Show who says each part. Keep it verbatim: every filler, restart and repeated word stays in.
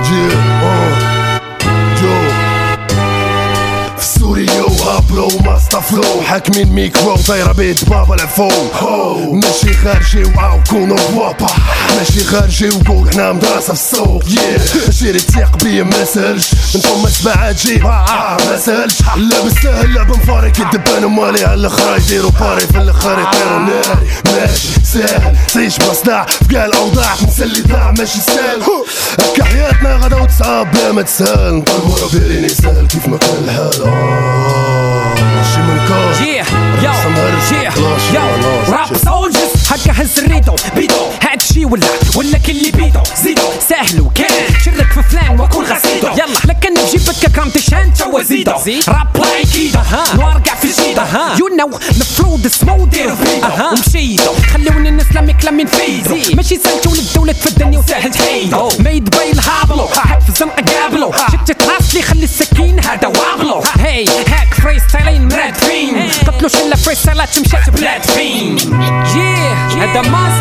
Speaker 1: بلو ماستا فلو حاكمين ميكرو طايرة بيت بابا لفوق ماشي خارجي واو كونو بوابا ماشي خارجي وقول حنا مدرسة في السوق شيري تيق بيا مسالش انتم مسمعات جيبها مسالش لابس ساهل لعب مفارق يدبانو مالي على الاخر يديرو باري في الاخر يطيرو ناري ماشي ساهل تعيش مصدع في قال اوضاع نسلي ضاع ماشي سهل هكا حياتنا غدا وتصعب بلا ما تسهل نطلبو ربي سهل كيف ما كان الحال
Speaker 2: Yeah, yo, yeah, yo, rap soldiers هكا هز الريدو بيدو هاد شي ولا ولا كلي بيدو زيدو سهل وكان شرك في فلان واكون غسيدو يلا لكن بجيبك كرامتي شانتا وزيدو راب لايك ايدو نوار قاع في جيدو يو نو الفلود سمو ديرو فيدو ومشيدو خلوني نسلم كلامي نفيدو ماشي سهل تولد دولة في الدنيا وسهل تحيدو ميد بايل هابلو حد في الزنقة قابلو شتت راسلي خلي السكين هذا وابلو هاي هاك فري ستايلين مراد فين قتلو شلة فري ستايلات مشات بلاد فين yeah هذا ما